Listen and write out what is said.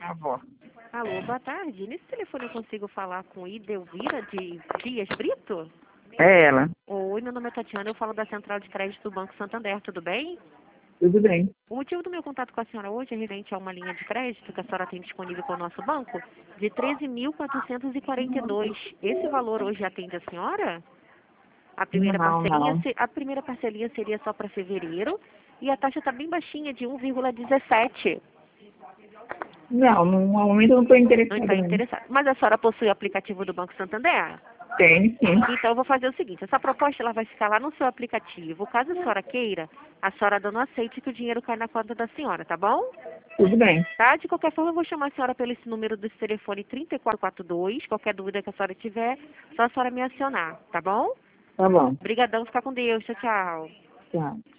Avó. Alô, boa tarde. Nesse telefone eu consigo falar com Idelvira de Dias Brito? É ela. Oi, meu nome é Tatiana, eu falo da Central de Crédito do Banco Santander, tudo bem? Tudo bem. O motivo do meu contato com a senhora hoje é referente a uma linha de crédito que a senhora tem disponível com o nosso banco de 13.442. Esse valor hoje atende a senhora? Não. A primeira parcelinha seria só para fevereiro e a taxa está bem baixinha, de 1,17. Não, no momento eu não estou Não interessada está não. interessada. Mas a senhora possui o aplicativo do Banco Santander? Tem, sim. Então, eu vou fazer o seguinte, essa proposta ela vai ficar lá no seu aplicativo. Caso a senhora queira, a senhora não aceite que o dinheiro cai na conta da senhora, tá bom? Tudo bem. Tá? De qualquer forma, eu vou chamar a senhora pelo esse número desse telefone 3442. Qualquer dúvida que a senhora tiver, só a senhora me acionar, tá bom? Tá bom. Obrigadão, fica com Deus. Tchau, tchau. Tchau.